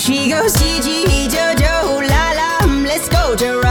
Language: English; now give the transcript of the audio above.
She goes, Gigi, Jojo, la la, let's go to